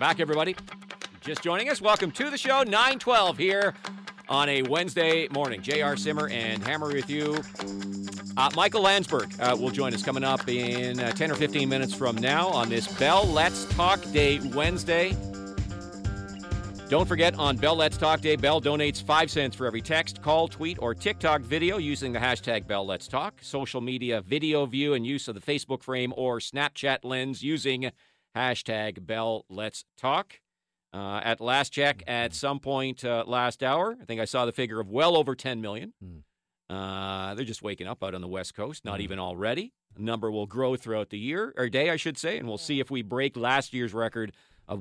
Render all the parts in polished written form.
Back, everybody. Just joining us. Welcome to the show. 9:12 here on a Wednesday morning. J.R. Simmer and Hammer with you. Michael Landsberg will join us coming up in 10 or 15 minutes from now on this Bell Let's Talk Day Wednesday. Don't forget, on Bell Let's Talk Day, Bell donates 5 cents for every text, call, tweet, or TikTok video using the hashtag Bell Let's Talk. Social media video view and use of the Facebook frame or Snapchat lens using hashtag Bell Let's Talk. At last check, at some point last hour, I think I saw the figure of well over 10 million. They're just waking up out on the West Coast, not even already. The number will grow throughout the year, or day, I should say, and we'll see if we break last year's record of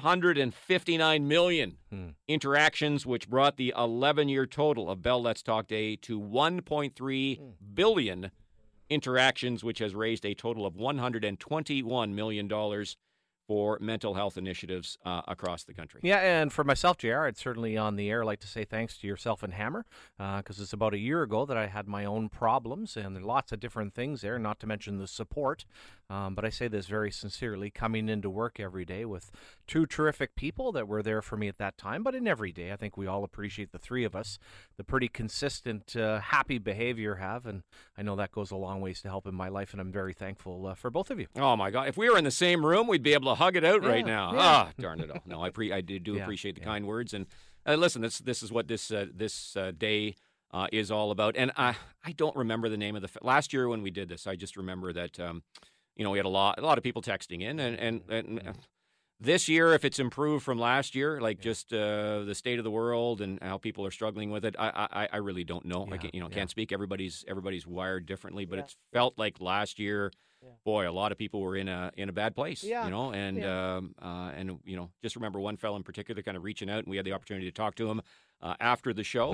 159 million interactions, which brought the 11-year total of Bell Let's Talk Day to 1.3 billion interactions, which has raised a total of $121 million for mental health initiatives across the country. Yeah, and for myself, JR, I'd certainly on the air like to say thanks to yourself and Hammer, because it's about a year ago that I had my own problems, and there are lots of different things there, not to mention the support. But I say this very sincerely, coming into work every day with two terrific people that were there for me at that time, but in every day, I think we all appreciate, the three of us, the pretty consistent, happy behavior have, and I know that goes a long ways to help in my life, and I'm very thankful for both of you. Oh, my God. If we were in the same room, we'd be able to hug it out right now. Yeah. Ah, darn it all. No, I do appreciate the kind words. And listen, this is what this day is all about. And I don't remember the name of last year when we did this. I just remember that we had a lot of people texting in, and this year, if it's improved from last year, like just the state of the world and how people are struggling with it, I really don't know. I can't speak. Everybody's wired differently, but it's felt like last year. Boy, a lot of people were in a bad place, and just remember one fellow in particular kind of reaching out, and we had the opportunity to talk to him after the show,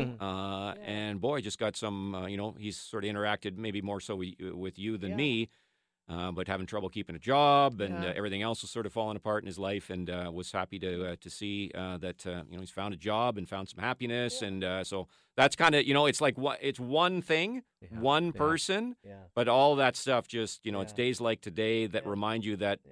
and boy, just got some, he's sort of interacted maybe more so with you than me, but having trouble keeping a job, and everything else was sort of falling apart in his life, and was happy to see that he's found a job and found some happiness, and so that's kind of it's like it's one thing, one person, but all that stuff just it's days like today that remind you that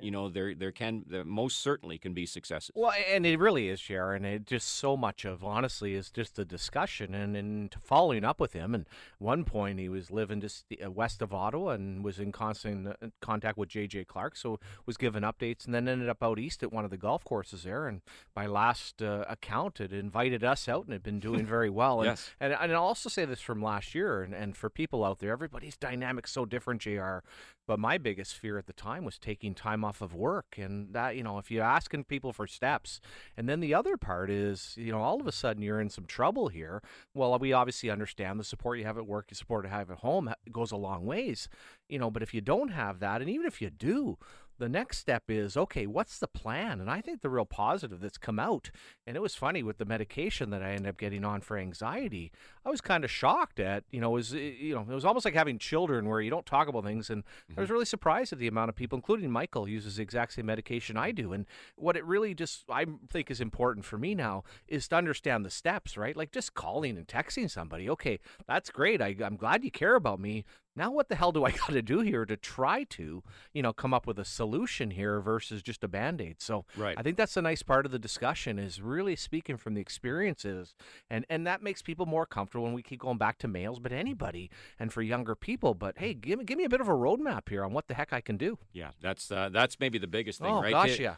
there most certainly can be successes. Well, and it really is, Sharon. It just so much of honestly is just the discussion and following up with him. And one point he was living just west of Ottawa and was in constant contact with J.J. Clark, so was given updates, and then ended up out east at one of the golf courses there. And by last account, it invited us out and had been doing very well. Yes. And I'll also say this from last year, and for people out there, everybody's dynamic so different, JR. But my biggest fear at the time was taking time off of work, and that if you're asking people for steps, and then the other part is all of a sudden you're in some trouble here. Well, we obviously understand the support you have at work, the support you have at home goes a long ways, but if you don't have that, and even if you do, the next step is, okay, what's the plan? And I think the real positive that's come out, and it was funny with the medication that I ended up getting on for anxiety, I was kind of shocked at, it was almost like having children where you don't talk about things, and I was really surprised at the amount of people, including Michael, uses the exact same medication I do. And what it really I think is important for me now is to understand the steps, right? Like just calling and texting somebody, okay, that's great. I'm glad you care about me. Now what the hell do I got to do here to try to, come up with a solution here versus just a Band-Aid? So right. I think that's a nice part of the discussion is really speaking from the experiences, and that makes people more comfortable, and we keep going back to males, but anybody, and for younger people. But hey, give me a bit of a roadmap here on what the heck I can do. Yeah, that's maybe the biggest thing, right? Gosh, yeah.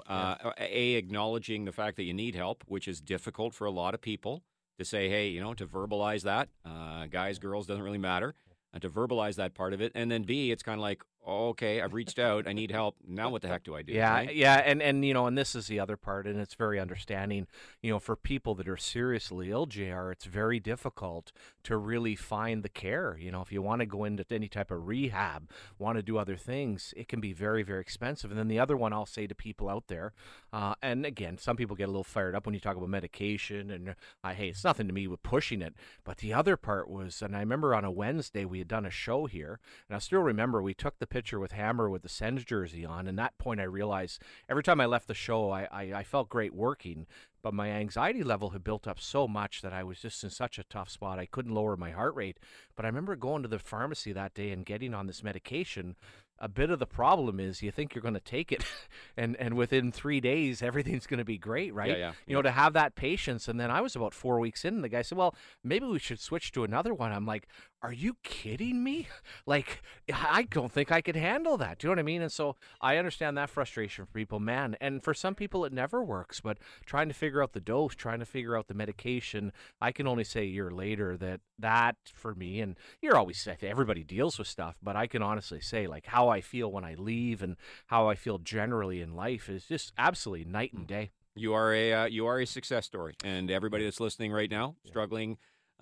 Acknowledging the fact that you need help, which is difficult for a lot of people to say, hey, to verbalize that, guys, girls, doesn't really matter. And to verbalize that part of it, and then B, it's kind of like, okay, I've reached out, I need help. Now what the heck do I do? Yeah, right? yeah, and this is the other part, and it's very understanding. For people that are seriously ill, JR, it's very difficult to really find the care. If you want to go into any type of rehab, want to do other things, it can be very, very expensive. And then the other one I'll say to people out there, and again, some people get a little fired up when you talk about medication, and hey, it's nothing to me with pushing it. But the other part was, and I remember on a Wednesday we had done a show here, and I still remember we took the picture with Hammer with the Sens jersey on, and that point I realized every time I left the show I felt great working, but my anxiety level had built up so much that I was just in such a tough spot. I couldn't lower my heart rate. But I remember going to the pharmacy that day and getting on this medication, a bit of the problem is you think you're going to take it and within 3 days everything's going to be great, right? You know, to have that patience. And then I was about 4 weeks in and the guy said, well, maybe we should switch to another one. I'm like, are you kidding me? Like, I don't think I could handle that. Do you know what I mean? And so I understand that frustration for people, man. And for some people it never works, but trying to figure out the dose, trying to figure out the medication, I can only say a year later that for me, and you're always, everybody deals with stuff, but I can honestly say, like, how I feel when I leave and how I feel generally in life is just absolutely night and day. You are a success story, and everybody that's listening right now, struggling,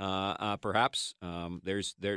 perhaps there's the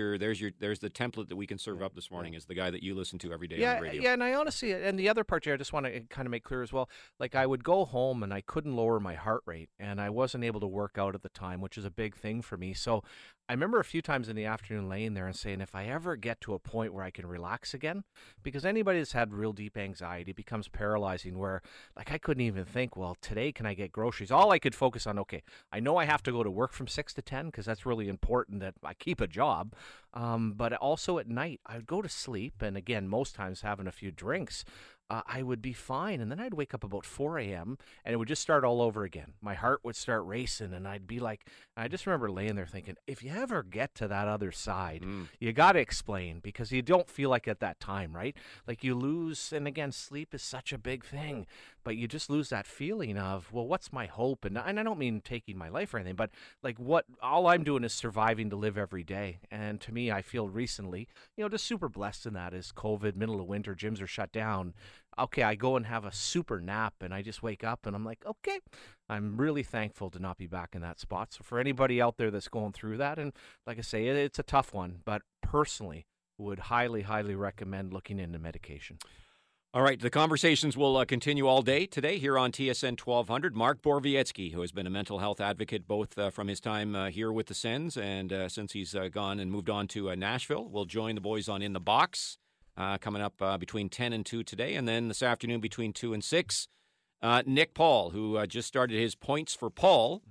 template that we can serve up this morning is the guy that you listen to every day on the radio. Yeah, and I honestly, and the other part here, I just want to kind of make clear as well, like I would go home and I couldn't lower my heart rate, and I wasn't able to work out at the time, which is a big thing for me. So I remember a few times in the afternoon laying there and saying, if I ever get to a point where I can relax again, because anybody that's had real deep anxiety becomes paralyzing where, like, I couldn't even think, well, today can I get groceries? All I could focus on, okay, I know I have to go to work from 6 to 10 because that's really important that I keep a job. But also at night, I would go to sleep, and again, most times having a few drinks, I would be fine. And then I'd wake up about 4 a.m. and it would just start all over again. My heart would start racing, and I'd be like, I just remember laying there thinking, if you ever get to that other side, you got to explain, because you don't feel like at that time, right? Like you lose, and again, sleep is such a big thing, but you just lose that feeling of, well, what's my hope? And I don't mean taking my life or anything, but like all I'm doing is surviving to live every day. And to me, I feel recently, just super blessed in that. Is COVID, middle of winter, gyms are shut down. Okay, I go and have a super nap, and I just wake up, and I'm like, okay, I'm really thankful to not be back in that spot. So for anybody out there that's going through that, and like I say, it's a tough one, but personally would highly, highly recommend looking into medication. All right, the conversations will continue all day today here on TSN 1200. Mark Borowiecki, who has been a mental health advocate both from his time here with the Sens and since he's gone and moved on to Nashville, will join the boys on In the Box coming up between 10 and 2 today, and then this afternoon between 2 and 6. Nick Paul, who just started his Points for Paul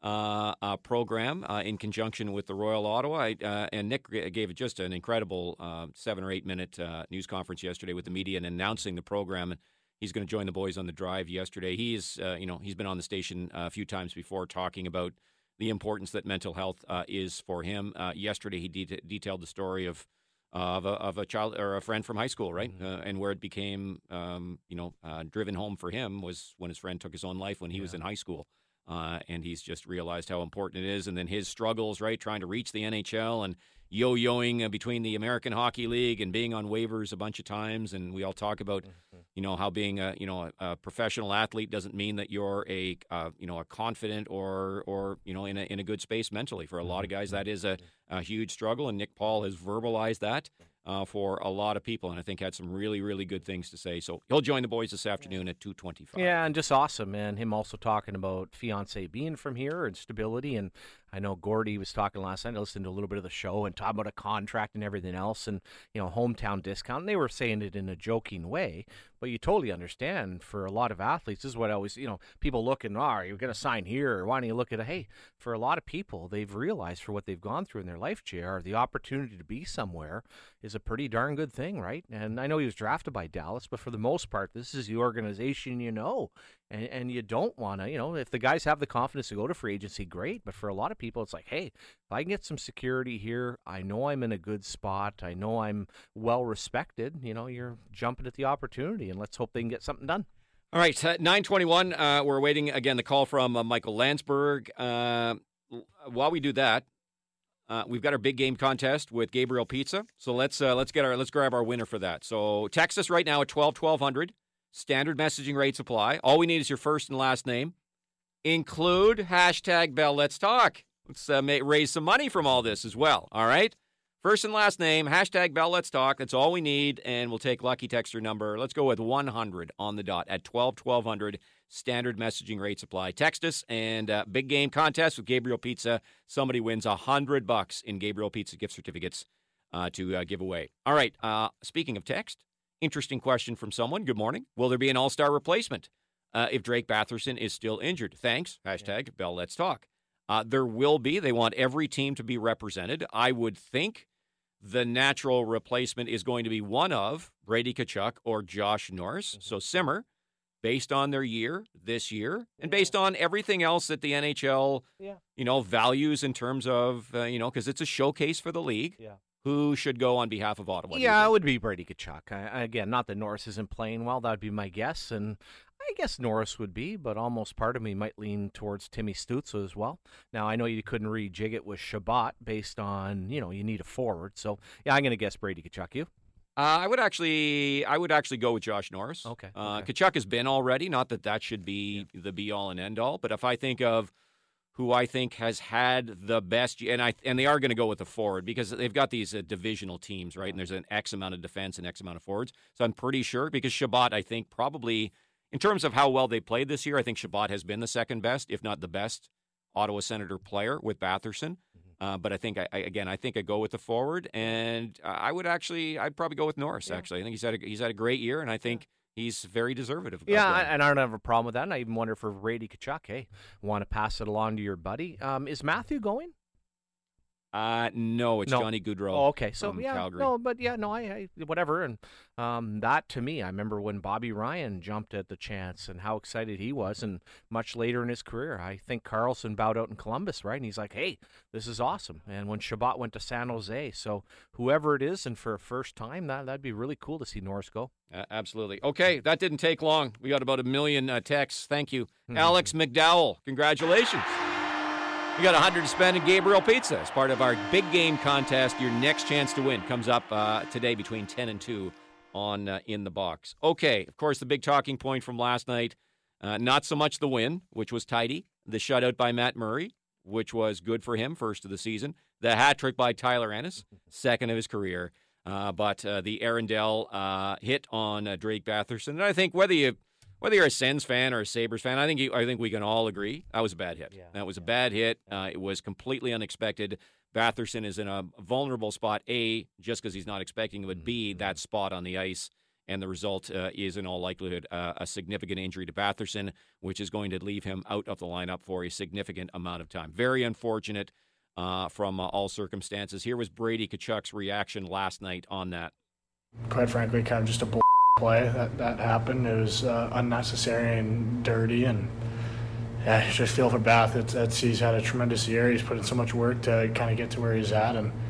program in conjunction with the Royal Ottawa. And Nick gave just an incredible 7 or 8 minute news conference yesterday with the media and announcing the program. And he's going to join the boys on the drive yesterday. He's been on the station a few times before talking about the importance that mental health is for him. Yesterday, he detailed the story of a child or a friend from high school, right? And where it became, driven home for him was when his friend took his own life when he was in high school. And he's just realized how important it is. And then his struggles, right, trying to reach the NHL and yo-yoing between the American Hockey League and being on waivers a bunch of times. And we all talk about, how being a professional athlete doesn't mean that you're a confident or in a good space mentally. For a lot of guys, that is a huge struggle. And Nick Paul has verbalized that for a lot of people, and I think had some really, really good things to say. So he'll join the boys this afternoon at 2:25. Yeah, and just awesome, man. Him also talking about fiance being from here and stability. And I know Gordy was talking last night. I listened to a little bit of the show and talking about a contract and everything else and, hometown discount. And they were saying it in a joking way, but you totally understand for a lot of athletes, this is what I always, people look and, are you going to sign here? Or why don't you look at it? Hey, for a lot of people, they've realized for what they've gone through in their life, JR, the opportunity to be somewhere is a pretty darn good thing, right? And I know he was drafted by Dallas, but for the most part, this is the organization and you don't want to, if the guys have the confidence to go to free agency, great. But for a lot of people, it's like, hey, if I can get some security here, I know I'm in a good spot. I know I'm well respected. You're jumping at the opportunity, and let's hope they can get something done. All right, 9:21. We're waiting again the call from Michael Landsberg. While we do that, we've got our big game contest with Gabriel Pizza. So let's grab our winner for that. So text us right now at 1200. Standard messaging rates apply. All we need is your first and last name. Include hashtag Bell Let's Talk. Let's raise some money from all this as well. All right? First and last name, hashtag Bell Let's Talk. That's all we need, and we'll take lucky texter number. Let's go with 100 on the dot at 1200. Standard messaging rates apply. Text us, and big game contest with Gabriel Pizza. Somebody wins $100 in Gabriel Pizza gift certificates to give away. All right, speaking of text, interesting question from someone. Good morning. Will there be an all-star replacement if Drake Batherson is still injured? Thanks. Hashtag Bell Let's Talk. There will be. They want every team to be represented. I would think the natural replacement is going to be one of Brady Tkachuk or Josh Norris. So Simmer, based on their year this year and based on everything else that the NHL, values in terms of, because it's a showcase for the league, who should go on behalf of Ottawa? Yeah, it would be Brady Tkachuk. Again, not that Norris isn't playing well. That would be my guess. And I guess Norris would be, but almost part of me might lean towards Timmy Stützle as well. Now, I know you couldn't rejig it with Shabbat based on, you need a forward. So, yeah, I'm going to guess Brady Tkachuk. You? I would actually go with Josh Norris. Okay. Tkachuk has been already. Not that should be the be-all and end-all, but if I think of who I think has had the best, and they are going to go with the forward because they've got these divisional teams, right? And there's an X amount of defense and X amount of forwards. So I'm pretty sure because Shabbat, I think probably in terms of how well they played this year, I think Shabbat has been the second best, if not the best, Ottawa Senator player with Batherson. But I think I go with the forward, and I'd probably go with Norris. Yeah. Actually, I think he's had a great year, and I think he's very deserving of. Yeah, and I don't have a problem with that. And I even wonder for Brady Tkachuk, hey, want to pass it along to your buddy? Is Matthew going? No, it's Johnny Gaudreau. Oh, okay. So Calgary. I whatever. And that to me, I remember when Bobby Ryan jumped at the chance and how excited he was. And much later in his career, I think Carlson bowed out in Columbus, right? And he's like, "Hey, this is awesome." And when Shabbat went to San Jose, so whoever it is, and for a first time, that'd be really cool to see Norris go. Absolutely. Okay, that didn't take long. We got about 1 million texts. Thank you, Alex McDowell. Congratulations. You got 100 to spend at Gabriel Pizza as part of our big game contest. Your next chance to win comes up today between 10 and 2 on In the Box. Okay, of course, the big talking point from last night, not so much the win, which was tidy, the shutout by Matt Murray, which was good for him, first of the season, the hat trick by Tyler Ennis, second of his career, but the Arundel hit on Drake Batherson. And I think whether you're a Sens fan or a Sabres fan, I think we can all agree that was a bad hit. Yeah, that was a bad hit. It was completely unexpected. Batherson is in a vulnerable spot, A, just because he's not expecting it, but B, that spot on the ice, and the result is in all likelihood a significant injury to Batherson, which is going to leave him out of the lineup for a significant amount of time. Very unfortunate from all circumstances. Here was Brady Tkachuk's reaction last night on that. Quite frankly, kind of just a play that happened. It was unnecessary and dirty, and I just feel for Bath. He's had a tremendous year. He's put in so much work to kind of get to where he's at, and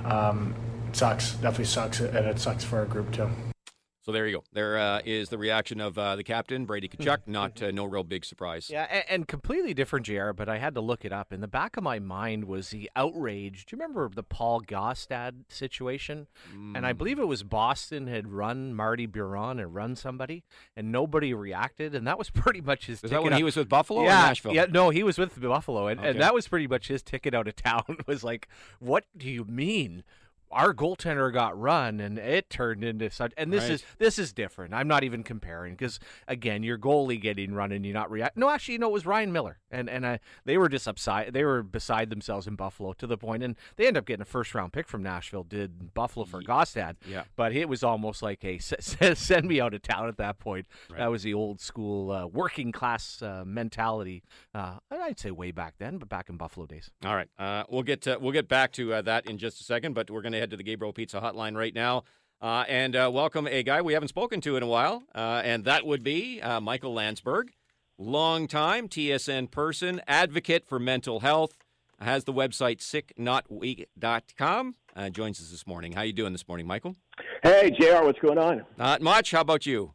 it sucks. Definitely sucks, and it sucks for our group too. So there you go. There is the reaction of the captain, Brady Tkachuk. No real big surprise. Yeah, and completely different, JR, but I had to look it up. In the back of my mind was the outrage. Do you remember the Paul Gaustad situation? And I believe it was Boston had run Marty Biron and run somebody, and nobody reacted, and that was pretty much his ticket. Is that when he was with Buffalo or yeah, Nashville? Yeah, no, he was with Buffalo, and, Okay. and that was pretty much his ticket out of town. It was like, what do you mean? Our goaltender got run, and it turned into such. And this is different. I'm not even comparing because again, your goalie getting run and you not react. No, actually, it was Ryan Miller, and they were just upside. They were beside themselves in Buffalo to the point, and they ended up getting a first-round pick from Nashville. Did Buffalo for Gaustad? Yeah. But it was almost like, hey, send me out of town at that point. Right. That was the old school working class mentality. I'd say way back then, but back in Buffalo days. All right, we'll get back to that in just a second, but we're going to head to the Gabriel Pizza hotline right now and welcome a guy we haven't spoken to in a while, and that would be Michael Landsberg, longtime TSN person, advocate for mental health, has the website sicknotweak.com, joins us this morning. How you doing this morning, Michael? Hey, JR, what's going on? Not much. How about you?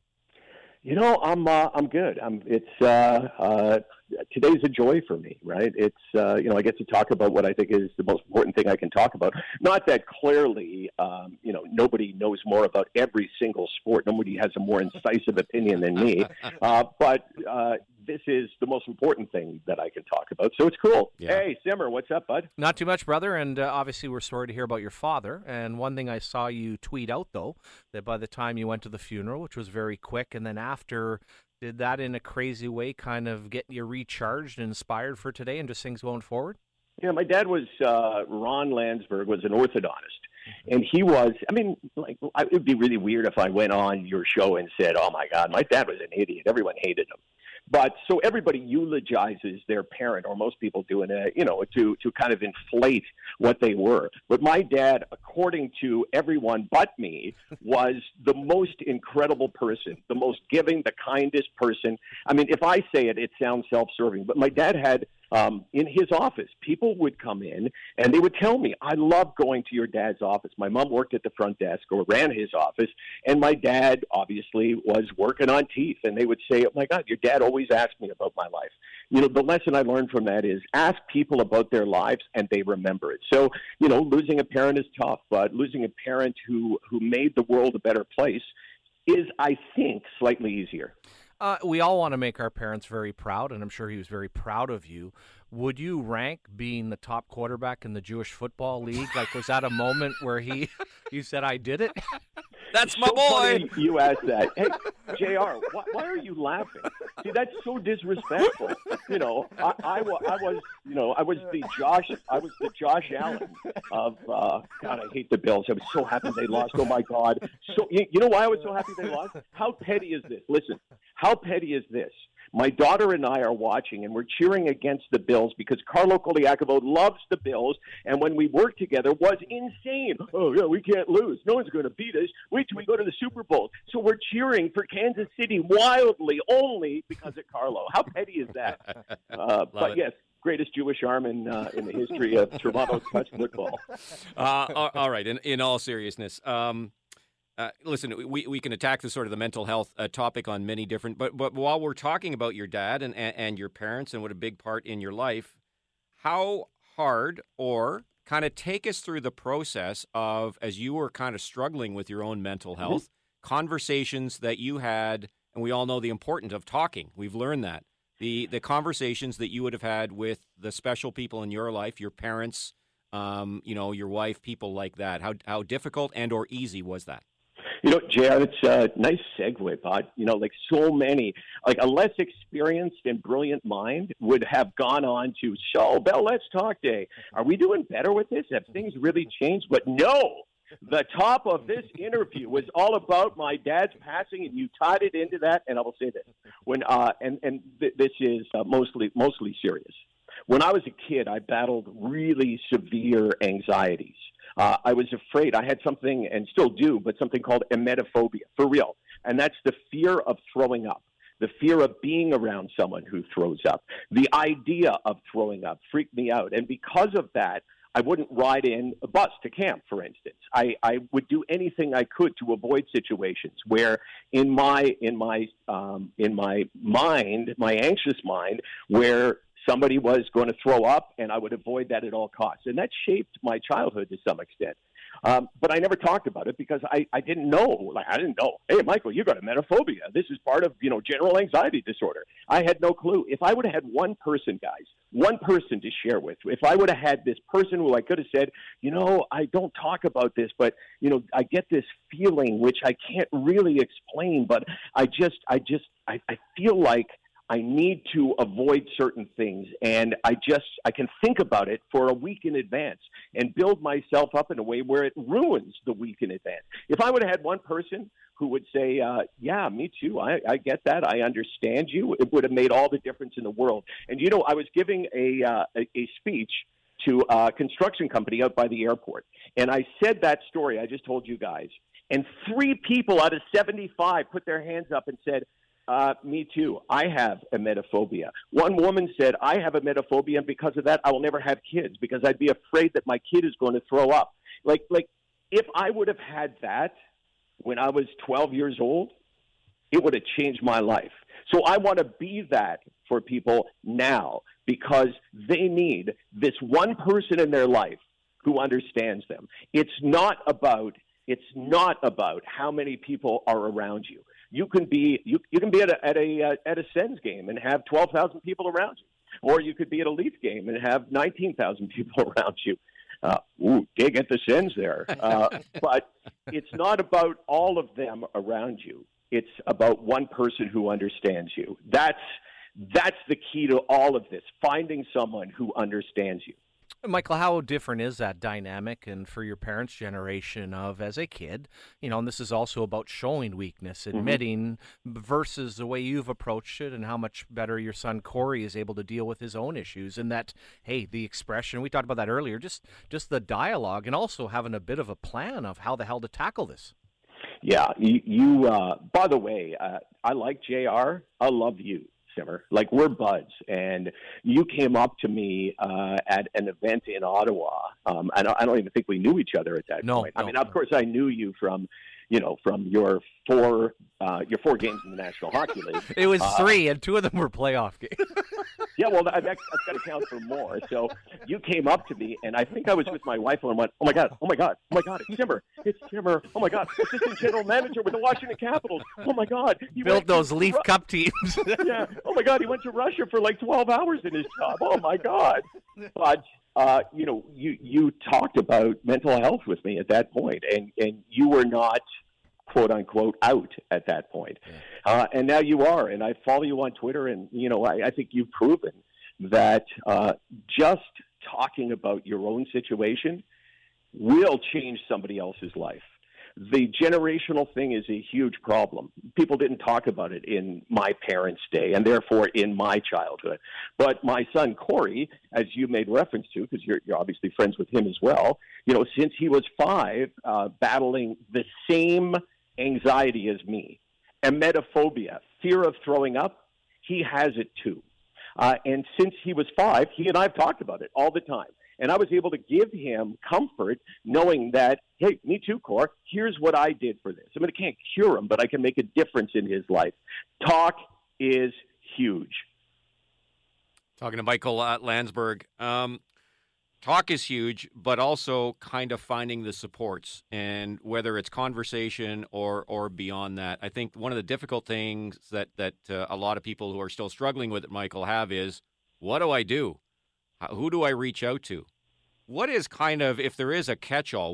I'm good. Today's a joy for me, right? It's I get to talk about what I think is the most important thing I can talk about. Not that clearly, nobody knows more about every single sport. Nobody has a more incisive opinion than me. But this is the most important thing that I can talk about. So it's cool. Yeah. Hey, Simmer, what's up, bud? Not too much, brother. And obviously, we're sorry to hear about your father. And one thing I saw you tweet out, though, that by the time you went to the funeral, which was very quick, and then after, did that in a crazy way kind of get you recharged and inspired for today and just things going forward? Yeah, my dad was, Ron Landsberg was an orthodontist. And he was, it would be really weird if I went on your show and said, oh, my God, my dad was an idiot. Everyone hated him. But so everybody eulogizes their parent, or most people do, to kind of inflate what they were. But my dad, according to everyone but me, was the most incredible person, the most giving, the kindest person. I mean, if I say it, it sounds self-serving, but my dad had in his office, people would come in and they would tell me, I love going to your dad's office. My mom worked at the front desk or ran his office, and my dad obviously was working on teeth. And they would say, oh my God, your dad always asked me about my life. You know, the lesson I learned from that is ask people about their lives and they remember it. So, you know, losing a parent is tough, but losing a parent who made the world a better place is, I think, slightly easier. We all want to make our parents very proud, and I'm sure he was very proud of you. Would you rank being the top quarterback in the Jewish Football League? Like, was that a moment where you said, I did it? That's my so boy. Funny you asked that. Hey, JR, why are you laughing? See, that's so disrespectful. You know, I was the Josh Allen of, God, I hate the Bills. I was so happy they lost. Oh, my God. So, you know why I was so happy they lost? How petty is this? Listen, how petty is this? My daughter and I are watching, and we're cheering against the Bills because Carlo Koliakovo loves the Bills, and when we worked together was insane. Oh, yeah, we can't lose. No one's going to beat us. Wait till we go to the Super Bowl. So we're cheering for Kansas City wildly only because of Carlo. How petty is that? But yes, greatest Jewish arm in the history of Toronto touch football. All right, in all seriousness, listen, we can attack the sort of the mental health topic on many different, but while we're talking about your dad and your parents and what a big part in your life, how hard, or kind of take us through the process of, as you were kind of struggling with your own mental health, conversations that you had, and we all know the importance of talking. We've learned that. The conversations that you would have had with the special people in your life, your parents, your wife, people like that. How difficult and or easy was that? You know, JR, it's a nice segue, bud. You know, like so many, like a less experienced and brilliant mind would have gone on to, so, Bell, let's talk day. Are we doing better with this? Have things really changed? But no, the top of this interview was all about my dad's passing, and you tied it into that. And I will say this, this is mostly serious. When I was a kid, I battled really severe anxieties. I was afraid. I had something, and still do, but something called emetophobia, for real. And that's the fear of throwing up, the fear of being around someone who throws up. The idea of throwing up freaked me out. And because of that, I wouldn't ride in a bus to camp, for instance. I would do anything I could to avoid situations where in my mind, my anxious mind, where somebody was going to throw up, and I would avoid that at all costs. And that shaped my childhood to some extent. But I never talked about it because I didn't know. Like, I didn't know, hey, Michael, you got emetophobia. This is part of, general anxiety disorder. I had no clue. If I would have had one person, guys, one person to share with, if I would have had this person who I could have said, I don't talk about this, but, I get this feeling which I can't really explain, but I feel like I need to avoid certain things, and I can think about it for a week in advance and build myself up in a way where it ruins the week in advance. If I would have had one person who would say, yeah, me too, I get that, I understand you, it would have made all the difference in the world. And, I was giving a speech to a construction company out by the airport, and I said that story I just told you guys, and 3 people out of 75 put their hands up and said, me too. I have emetophobia. One woman said, I have emetophobia, and because of that, I will never have kids because I'd be afraid that my kid is going to throw up. Like if I would have had that when I was 12 years old, it would have changed my life. So I want to be that for people now because they need this one person in their life who understands them. It's not about how many people are around you. You can be at a Sens game and have 12,000 people around you, or you could be at a Leaf game and have 19,000 people around you. Dig at the Sens there, but it's not about all of them around you. It's about one person who understands you. That's the key to all of this: finding someone who understands you. Michael, how different is that dynamic and for your parents' generation of as a kid, and this is also about showing weakness, admitting versus the way you've approached it and how much better your son Corey is able to deal with his own issues and that, hey, the expression, we talked about that earlier, just the dialogue and also having a bit of a plan of how the hell to tackle this. Yeah, you by the way, I like JR. I love you, Simmer. Like, we're buds, and you came up to me at an event in Ottawa. I don't even think we knew each other at that point. I mean, of course, I knew you from your four games in the National Hockey League. It was 3, and 2 of them were playoff games. Yeah, well, I've got to count for more. So you came up to me, and I think I was with my wife, and I went, oh, my God, it's Timmer. Oh, my God, assistant general manager with the Washington Capitals. Oh, my God. He built those Leaf Cup teams. Yeah. Oh, my God, he went to Russia for like 12 hours in his job. Oh, my God. But, you talked about mental health with me at that point, and you were not quote unquote out at that point. And now you are, and I follow you on Twitter, and I think you've proven that just talking about your own situation will change somebody else's life. The generational thing is a huge problem. People didn't talk about it in my parents' day, and therefore in my childhood. But my son Corey, as you made reference to, because you're obviously friends with him as well, since he was 5, battling the same anxiety as me, emetophobia, fear of throwing up, he has it too. And since he was 5, he and I have talked about it all the time. And I was able to give him comfort knowing that, hey, me too, Cor, here's what I did for this. I mean, I can't cure him, but I can make a difference in his life. Talk is huge. Talking to Michael Landsberg. Talk is huge, but also kind of finding the supports, and whether it's conversation or beyond that. I think one of the difficult things that a lot of people who are still struggling with it, Michael, have is, what do I do? Who do I reach out to? What is kind of, if there is a catch-all,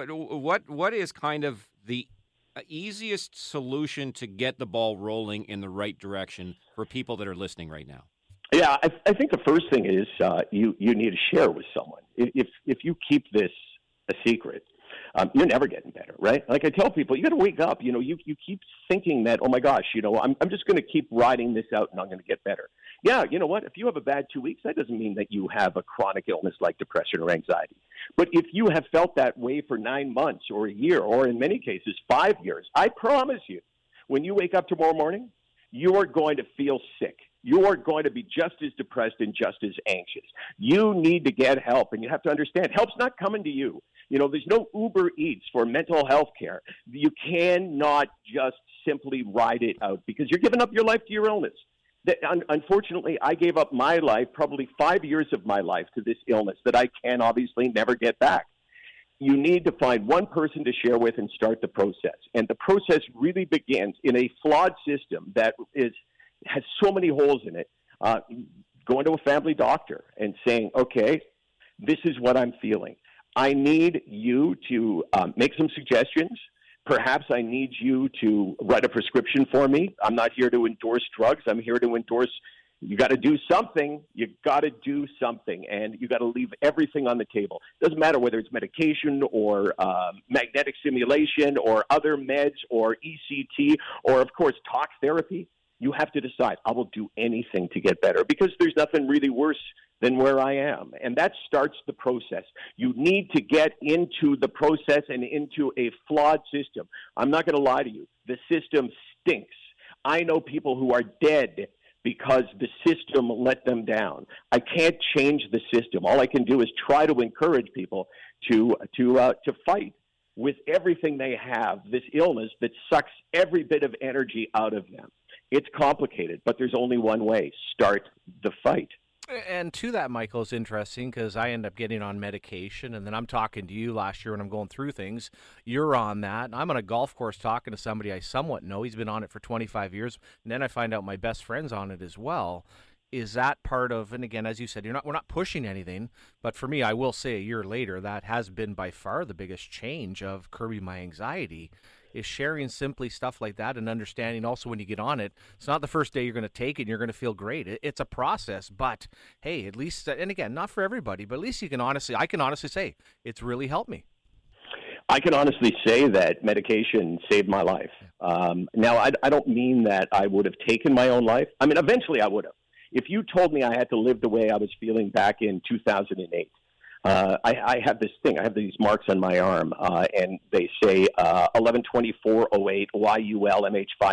what is kind of the easiest solution to get the ball rolling in the right direction for people that are listening right now? Yeah, I think the first thing is you need to share with someone. If you keep this a secret, you're never getting better, right? Like I tell people, you got to wake up. You keep thinking that, oh my gosh, I'm just going to keep riding this out and I'm going to get better. Yeah, you know what? If you have a bad 2 weeks, that doesn't mean that you have a chronic illness like depression or anxiety. But if you have felt that way for 9 months or a year, or in many cases 5 years, I promise you, when you wake up tomorrow morning, you are going to feel sick. You are going to be just as depressed and just as anxious. You need to get help, and you have to understand, help's not coming to you. There's no Uber Eats for mental health care. You cannot just simply ride it out because you're giving up your life to your illness. Unfortunately, I gave up my life, probably 5 years of my life, to this illness that I can obviously never get back. You need to find one person to share with and start the process. And the process really begins in a flawed system that has so many holes in it, going to a family doctor and saying, okay, this is what I'm feeling. I need you to make some suggestions. Perhaps I need you to write a prescription for me. I'm not here to endorse drugs. I'm here to endorse, you got to do something. You got to do something, and you got to leave everything on the table. Doesn't matter whether it's medication or magnetic stimulation or other meds or ECT or, of course, talk therapy. You have to decide, I will do anything to get better because there's nothing really worse than where I am. And that starts the process. You need to get into the process and into a flawed system. I'm not going to lie to you. The system stinks. I know people who are dead because the system let them down. I can't change the system. All I can do is try to encourage people to fight with everything they have, this illness that sucks every bit of energy out of them. It's complicated, but there's only one way. Start the fight. And to that, Michael, is interesting because I end up getting on medication, and then I'm talking to you last year when I'm going through things. You're on that. I'm on a golf course talking to somebody I somewhat know. He's been on it for 25 years, and then I find out my best friend's on it as well. Is that part of, and again, as you said, we're not pushing anything, but for me, I will say a year later, that has been by far the biggest change of curbing my anxiety is sharing simply stuff like that and understanding also when you get on it, it's not the first day you're going to take it and you're going to feel great. It's a process, but hey, at least, and again, not for everybody, but at least I can honestly say it's really helped me. I can honestly say that medication saved my life. Now, I don't mean that I would have taken my own life. I mean, eventually I would have. If you told me I had to live the way I was feeling back in 2008, I have this thing. I have these marks on my arm, and they say 11/24/08 YUL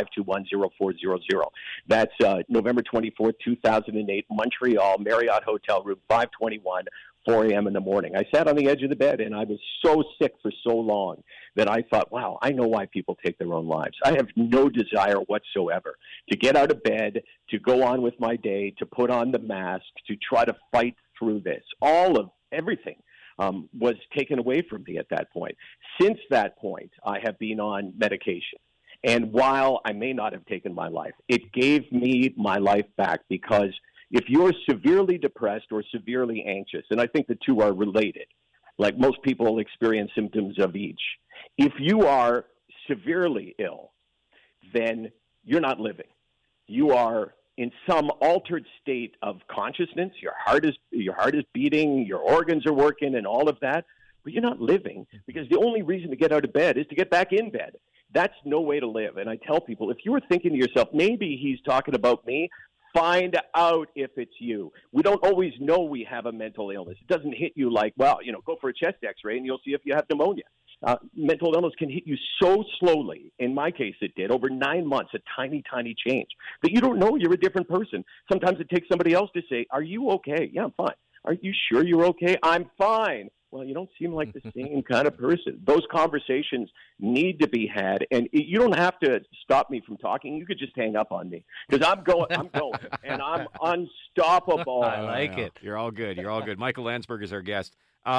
MH5210400. That's November 24th, 2008, Montreal, Marriott Hotel Room 521, 4 a.m. in the morning. I sat on the edge of the bed, and I was so sick for so long that I thought, wow, I know why people take their own lives. I have no desire whatsoever to get out of bed, to go on with my day, to put on the mask, to try to fight through this. Everything was taken away from me at that point. Since that point, I have been on medication. And while I may not have taken my life, it gave me my life back, because if you're severely depressed or severely anxious, and I think the two are related, like most people experience symptoms of each. If you are severely ill, then you're not living. You are in some altered state of consciousness. Your heart is beating, your organs are working and all of that, but you're not living, because the only reason to get out of bed is to get back in bed. That's no way to live. And I tell people, if you were thinking to yourself, maybe he's talking about me, find out if it's you. We don't always know we have a mental illness. It doesn't hit you like, well, go for a chest x-ray and you'll see if you have pneumonia. Mental illness can hit you so slowly. In my case, it did. Over 9 months, a tiny, tiny change, that you don't know you're a different person. Sometimes it takes somebody else to say, are you okay? Yeah, I'm fine. Are you sure you're okay? I'm fine. Well, you don't seem like the same kind of person. Those conversations need to be had, and you don't have to stop me from talking. You could just hang up on me, because I'm going, and I'm unstoppable. I like it. You're all good. You're all good. Michael Landsberg is our guest.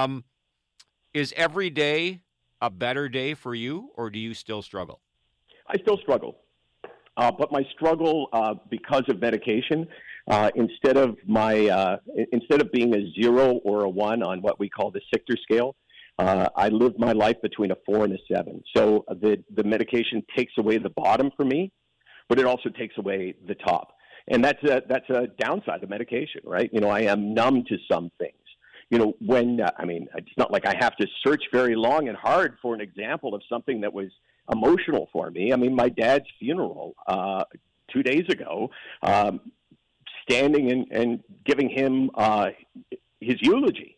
Is every day a better day for you, or do you still struggle? I still struggle, but my struggle, because of medication, instead of being a 0 or a 1 on what we call the Richter scale, I live my life between a 4 and a 7. So the medication takes away the bottom for me, but it also takes away the top, and that's a downside of medication, right? I am numb to some things. It's not like I have to search very long and hard for an example of something that was emotional for me. I mean, my dad's funeral 2 days ago, standing and giving him his eulogy.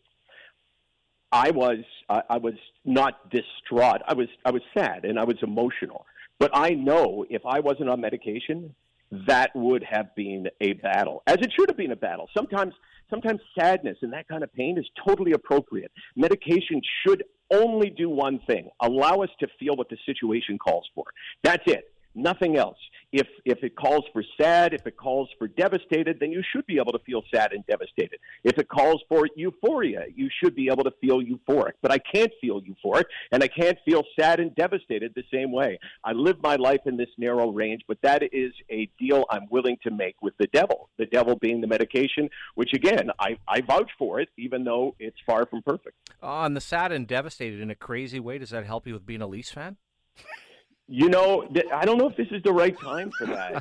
I was not distraught. I was sad and I was emotional. But I know if I wasn't on medication, that would have been a battle, as it should have been a battle. Sometimes sadness and that kind of pain is totally appropriate. Medication should only do one thing: allow us to feel what the situation calls for. That's it. Nothing else. If it calls for sad, if it calls for devastated, then you should be able to feel sad and devastated. If it calls for euphoria, you should be able to feel euphoric. But I can't feel euphoric, and I can't feel sad and devastated the same way. I live my life in this narrow range, but that is a deal I'm willing to make with the devil being the medication, which, again, I vouch for it, even though it's far from perfect. On the sad and devastated in a crazy way, does that help you with being a Leafs fan? I don't know if this is the right time for that.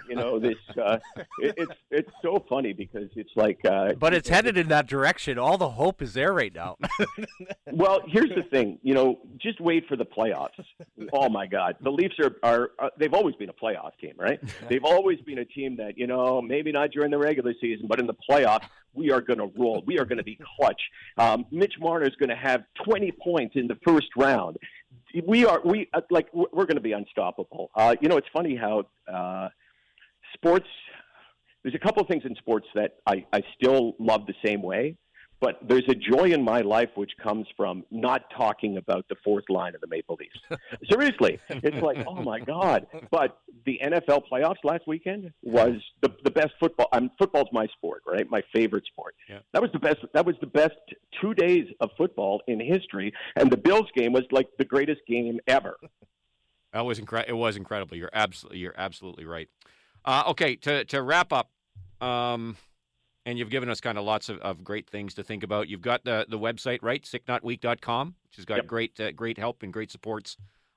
It's so funny, because it's like... but it's headed in that direction. All the hope is there right now. Well, here's the thing. Just wait for the playoffs. Oh, my God. The Leafs are they've always been a playoff team, right? They've always been a team that, maybe not during the regular season, but in the playoffs, we are going to roll. We are going to be clutch. Mitch Marner is going to have 20 points in the first round. We're going to be unstoppable. It's funny how sports. There's a couple of things in sports that I still love the same way, but there's a joy in my life which comes from not talking about the fourth line of the Maple Leafs. Seriously, it's like, oh my God! But the NFL playoffs last weekend was the best football. Football's my sport, right? My favorite sport. Yeah. That was the best. That was the best 2 days of football in history, and the Bills game was like the greatest game ever. It was incredible. You're absolutely right. Okay, to wrap up. And you've given us kind of lots of great things to think about. You've got the website, right? sicknotweek.com, which has got great help and great supports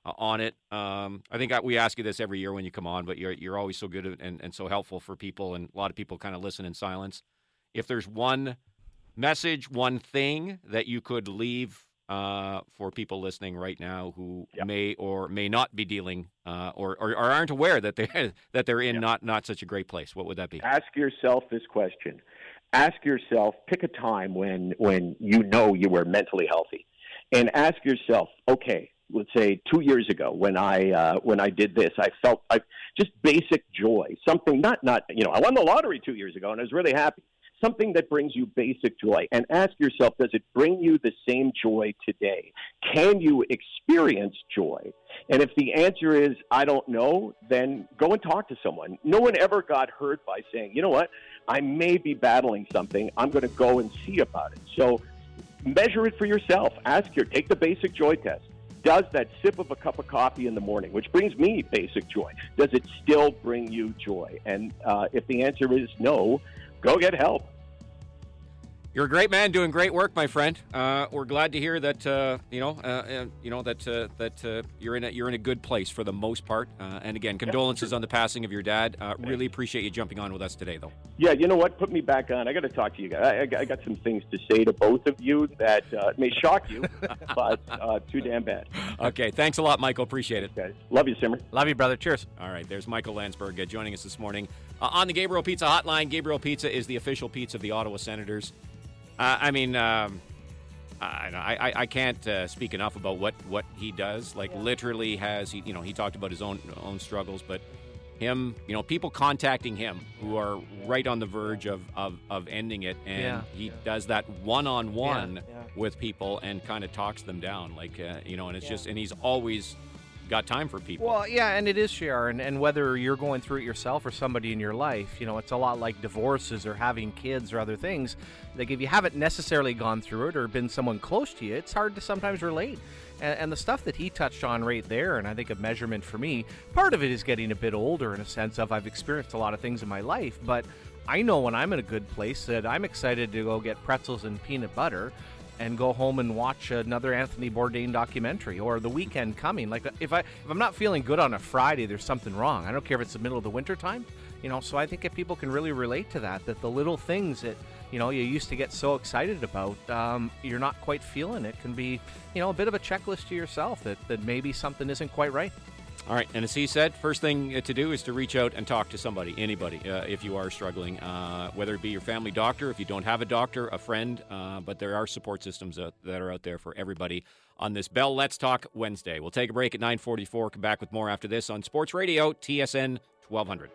on it. I think we ask you this every year when you come on, but you're always so good and so helpful for people, and a lot of people kind of listen in silence. If there's one message, one thing that you could leave for people listening right now who may or may not be dealing or aren't aware that they're in not such a great place, what would that be? Ask yourself this question. Ask yourself, pick a time when you know you were mentally healthy, and ask yourself, okay, let's say 2 years ago when I did this, I felt just basic joy, something not I won the lottery 2 years ago and I was really happy. Something that brings you basic joy, and ask yourself, does it bring you the same joy today? Can you experience joy? And if the answer is, I don't know, then go and talk to someone. No one ever got hurt by saying, you know what, I may be battling something. I'm going to go and see about it. So measure it for yourself. Take the basic joy test. Does that sip of a cup of coffee in the morning, which brings me basic joy, does it still bring you joy? And if the answer is no, go get help. You're a great man, doing great work, my friend. We're glad to hear that you're in a good place for the most part. And again, condolences on the passing of your dad. Really appreciate you jumping on with us today, though. Yeah, you know what? Put me back on. I got to talk to you guys. I got some things to say to both of you that may shock you, but too damn bad. Okay, thanks a lot, Michael. Appreciate it. Guys, love you, Simmer. Love you, brother. Cheers. All right, there's Michael Landsberg joining us this morning on the Gabriel Pizza Hotline. Gabriel Pizza is the official pizza of the Ottawa Senators. I can't speak enough about what he does. Like, literally he talked about his own struggles, but him, people contacting him who are right on the verge of ending it, and he does that one-on-one with people and kind of talks them down, and it's just, and he's always got time for people. Well, yeah, and it is, Sharon, and whether you're going through it yourself or somebody in your life, it's a lot like divorces or having kids or other things. Like, if you haven't necessarily gone through it or been someone close to you, it's hard to sometimes relate. And the stuff that he touched on right there, and I think a measurement for me, part of it is getting a bit older in a sense of I've experienced a lot of things in my life, but I know when I'm in a good place that I'm excited to go get pretzels and peanut butter and go home and watch another Anthony Bourdain documentary, or the weekend coming. Like, if I'm not feeling good on a Friday, there's something wrong. I don't care if it's the middle of the winter time, so I think if people can really relate to that the little things that, you used to get so excited about, you're not quite feeling it, can be, a bit of a checklist to yourself that maybe something isn't quite right. All right, and as he said, first thing to do is to reach out and talk to somebody, anybody, if you are struggling, whether it be your family doctor, if you don't have a doctor, a friend, but there are support systems that are out there for everybody on this Bell Let's Talk Wednesday. We'll take a break at 9:44, come back with more after this on Sports Radio, TSN 1200.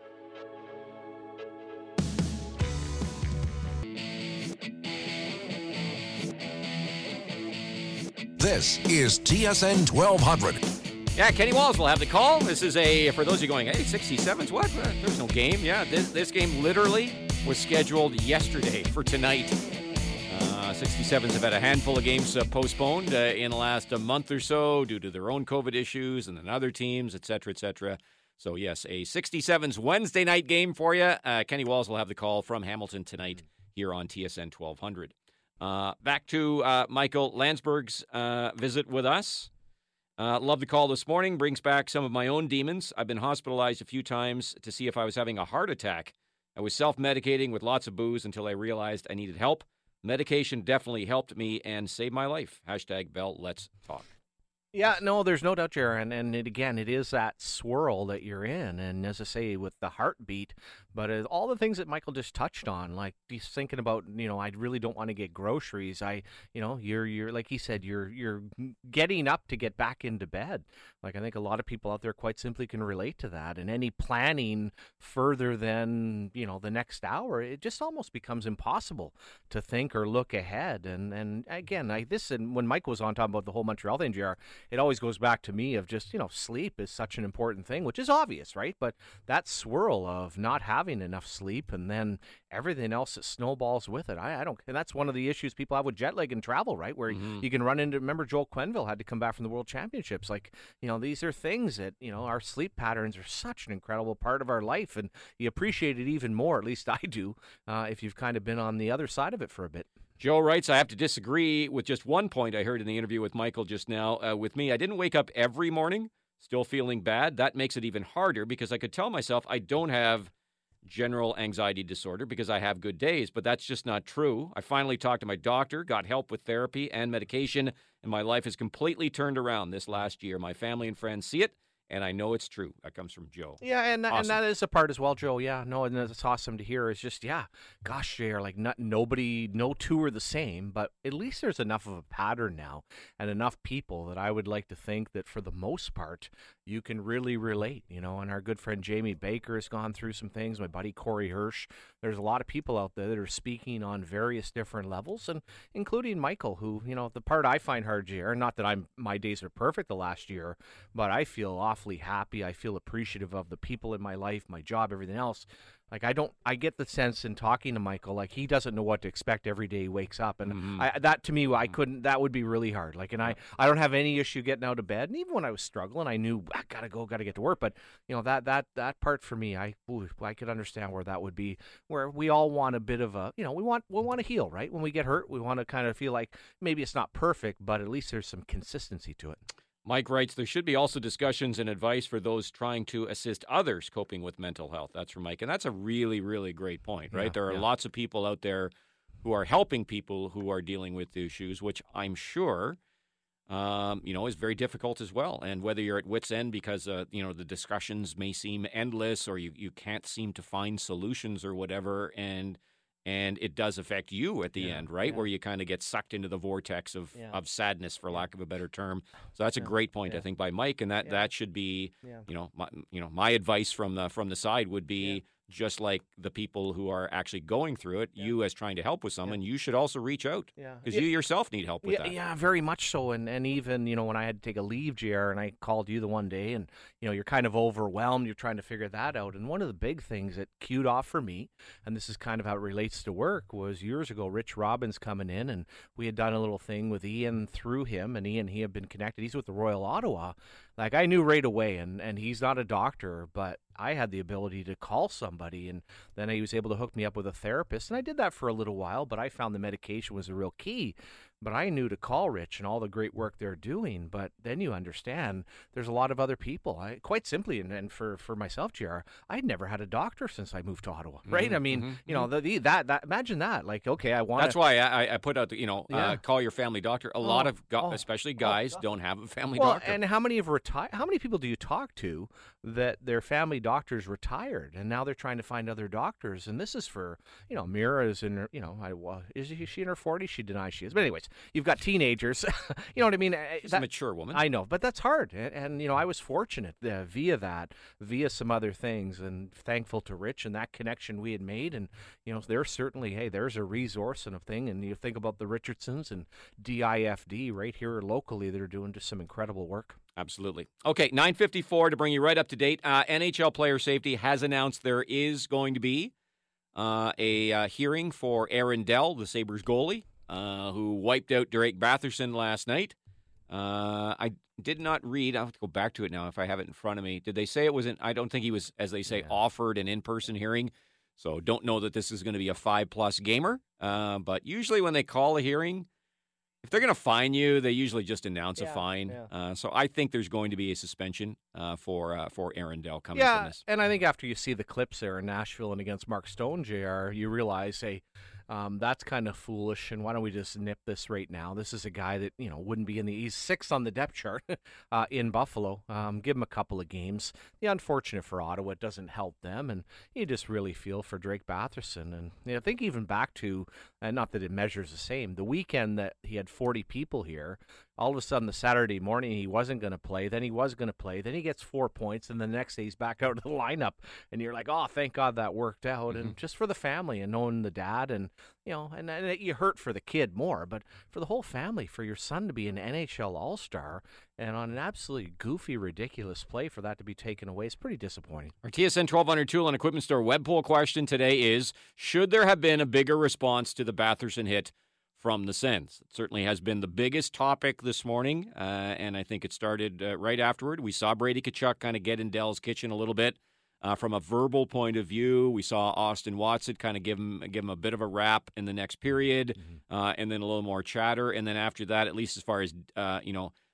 This is TSN 1200. Yeah, Kenny Walls will have the call. This is for those of you going, hey, 67s, what? There's no game. Yeah, this game literally was scheduled yesterday for tonight. 67s have had a handful of games postponed in the last month or so due to their own COVID issues and then other teams, et cetera, et cetera. So, yes, a 67s Wednesday night game for you. Kenny Walls will have the call from Hamilton tonight here on TSN 1200. Back to Michael Landsberg's visit with us. Love the call this morning. Brings back some of my own demons. I've been hospitalized a few times to see if I was having a heart attack. I was self-medicating with lots of booze until I realized I needed help. Medication definitely helped me and saved my life. Hashtag Bell Let's Talk. Yeah, no, there's no doubt, Jaron. And it is that swirl that you're in. And as I say, with the heartbeat, but all the things that Michael just touched on, like he's thinking about, I really don't want to get groceries. You're like he said, you're getting up to get back into bed. Like, I think a lot of people out there quite simply can relate to that. And any planning further than, the next hour, it just almost becomes impossible to think or look ahead. And again, and when Mike was on talking about the whole Montreal thing, JR, it always goes back to me of just, sleep is such an important thing, which is obvious, right? But that swirl of not having enough sleep and then everything else that snowballs with it. I don't, and that's one of the issues people have with jet lag and travel, right? Where you can run into, remember Joel Quenneville had to come back from the World Championships. Like, these are things that, our sleep patterns are such an incredible part of our life, and you appreciate it even more, at least I do, if you've kind of been on the other side of it for a bit. Joe writes, I have to disagree with just one point I heard in the interview with Michael just now. With me, I didn't wake up every morning, still feeling bad. That makes it even harder because I could tell myself I don't have general anxiety disorder because I have good days, but that's just not true. I finally talked to my doctor, got help with therapy and medication, and my life has completely turned around this last year. My family and friends see it, and I know it's true. That comes from Joe. Yeah, and Awesome. that is a part as well, Joe. Yeah, no, and it's awesome to hear. It's just, gosh, JR, like nobody, no two are the same, but at least there's enough of a pattern now and enough people that I would like to think that for the most part, you can really relate, and our good friend Jamie Baker has gone through some things, my buddy Corey Hirsch. There's a lot of people out there that are speaking on various different levels, and including Michael, who, the part I find hard, JR, not that my days are perfect the last year, but I feel awfully happy. I feel appreciative of the people in my life, my job, everything else. Like I get the sense in talking to Michael, like he doesn't know what to expect every day he wakes up. And that to me, that would be really hard. Like, and I don't have any issue getting out of bed. And even when I was struggling, I knew I gotta get to work. But that part for me, I could understand where that would be, where we all want a bit of a, we want to heal, right? When we get hurt, we want to kind of feel like maybe it's not perfect, but at least there's some consistency to it. Mike writes, there should be also discussions and advice for those trying to assist others coping with mental health. That's from Mike. And that's a really, really great point, right? There are lots of people out there who are helping people who are dealing with issues, which I'm sure, is very difficult as well. And whether you're at wit's end because, the discussions may seem endless or you can't seem to find solutions or whatever, and it does affect you at the end, right? Where you kind of get sucked into the vortex of sadness, for lack of a better term. So that's a great point, I think, by Mike, and that should be, my advice from the side would be just like the people who are actually going through it. You, as trying to help with someone, you should also reach out because you yourself need help with that. Yeah, very much so. And even when I had to take a leave, JR, and I called you the one day, and you're kind of overwhelmed. You're trying to figure that out. And one of the big things that cued off for me, and this is kind of how it relates to work, was years ago, Rich Robbins coming in, and we had done a little thing with Ian through him, and he had been connected. He's with the Royal Ottawa. Like, I knew right away, and he's not a doctor, but I had the ability to call somebody, and then he was able to hook me up with a therapist, and I did that for a little while, but I found the medication was a real key. But I knew to call Rich and all the great work they're doing, but then you understand there's a lot of other people. Quite simply, and for myself, JR, I'd never had a doctor since I moved to Ottawa, right? I mean, that imagine that. Like, okay, I want. That's why I put out the, call your family doctor. A lot of, especially guys, don't have a family doctor. And how many have retired? How many people do you talk to that their family doctors retired and now they're trying to find other doctors? And this is for, Mira is in her, is she in her 40s? She denies she is. But anyways, you've got teenagers. You know what I mean? She's a mature woman. I know, but that's hard. And I was fortunate via some other things, and thankful to Rich and that connection we had made. And, there's certainly, there's a resource and a thing. And you think about the Richardsons and DIFD right here locally that are doing just some incredible work. Absolutely. Okay, 9:54 to bring you right up to date. NHL Player Safety has announced there is going to be a hearing for Aaron Dell, the Sabres goalie, who wiped out Drake Batherson last night. I did not read. I'll have to go back to it now if I have it in front of me. Did they say it wasn't? I don't think he was, as they say, offered an in-person hearing. So don't know that this is going to be a 5+ gamer. But usually when they call a hearing, if they're going to fine you, they usually just announce a fine. So I think there's going to be a suspension for Aaron Dell coming from this. And I think after you see the clips there in Nashville and against Mark Stone, JR, you realize, hey, that's kind of foolish, and why don't we just nip this right now? This is a guy that, wouldn't be he's 6th on the depth chart in Buffalo. Give him a couple of games. The unfortunate for Ottawa, it doesn't help them, and you just really feel for Drake Batherson. And I think even back to, not that it measures the same, the weekend that he had 40 people here, all of a sudden the Saturday morning he wasn't going to play, then he was going to play, then he gets 4 points, and the next day he's back out of the lineup, and you're like, oh, thank God that worked out. And just for the family and knowing the dad, and and you hurt for the kid more, but for the whole family, for your son to be an NHL All-Star and on an absolutely goofy, ridiculous play, for that to be taken away is pretty disappointing. Our TSN 1200 Tool and Equipment Store web poll question today is, should there have been a bigger response to the Batherson hit from the Sens? It certainly has been the biggest topic this morning, and I think it started right afterward. We saw Brady Tkachuk kind of get in Dell's kitchen a little bit from a verbal point of view. We saw Austin Watson kind of give him a bit of a rap in the next period, and then a little more chatter. And then after that, at least as far as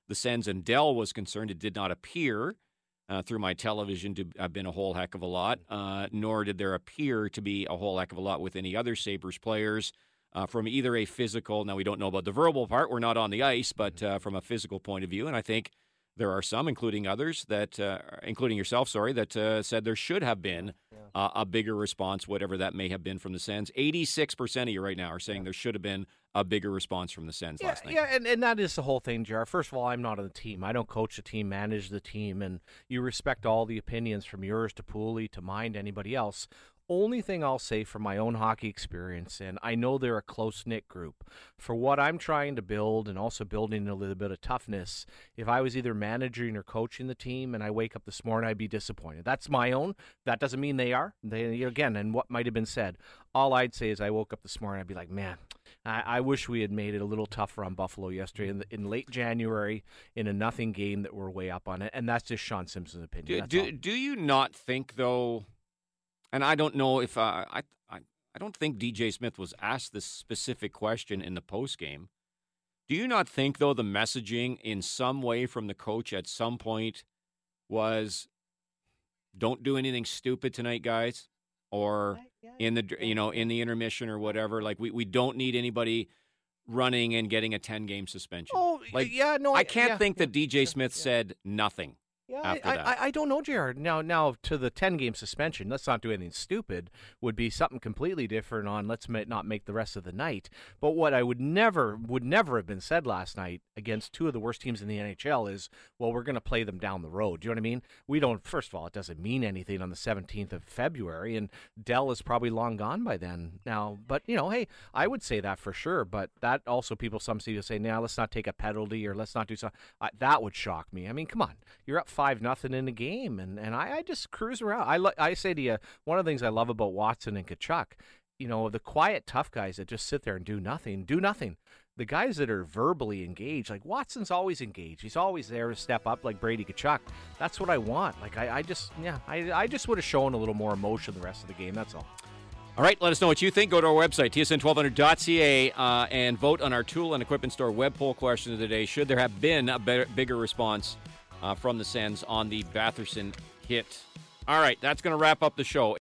the Sens and Dell was concerned, it did not appear through my television to have been a whole heck of a lot, nor did there appear to be a whole heck of a lot with any other Sabres players from either a physical, now we don't know about the verbal part, we're not on the ice, but from a physical point of view, and I think there are some, including others, that, including yourself, that said there should have been a bigger response, whatever that may have been from the Sens. 86% of you right now are saying there should have been a bigger response from the Sens last night. Yeah, and that is the whole thing, JR. First of all, I'm not on the team. I don't coach the team, manage the team, and you respect all the opinions from yours to Pooley to mine to anybody else. Only thing I'll say from my own hockey experience, and I know they're a close-knit group, for what I'm trying to build and also building a little bit of toughness, if I was either managing or coaching the team and I wake up this morning, I'd be disappointed. That's my own. That doesn't mean they are. They, again, and what might have been said, all I'd say is I woke up this morning, I'd be like, man, I wish we had made it a little tougher on Buffalo yesterday in late January in a nothing game that we're way up on it, and that's just Sean Simpson's opinion. Do you not think, though, and I don't know if I don't think DJ Smith was asked this specific question in the postgame. Do you not think, though, the messaging in some way from the coach at some point was, "Don't do anything stupid tonight, guys," or in the in the intermission or whatever? Like we don't need anybody running and getting a 10-game suspension. Oh, like, yeah, no, I can't think that DJ Smith said nothing. Yeah, I don't know, JR. Now to the 10-game suspension, let's not do anything stupid, would be something completely different on let's not make the rest of the night. But what I would never have been said last night against two of the worst teams in the NHL is, well, we're going to play them down the road. Do you know what I mean? We don't, first of all, it doesn't mean anything on the 17th of February, and Dell is probably long gone by then now. But, hey, I would say that for sure. But that also some people say, now let's not take a penalty or let's not do something. That would shock me. I mean, come on. You're up 5-0 in a game, and I just cruise around. I say to you, one of the things I love about Watson and Tkachuk, the quiet, tough guys that just sit there and do nothing. The guys that are verbally engaged, like Watson's always engaged. He's always there to step up like Brady Tkachuk. That's what I want. Like, I just would have shown a little more emotion the rest of the game. That's all. All right, let us know what you think. Go to our website, tsn1200.ca, and vote on our Tool and Equipment Store web poll question of the day. Should there have been a bigger response from the Sens on the Batherson hit? All right, that's going to wrap up the show.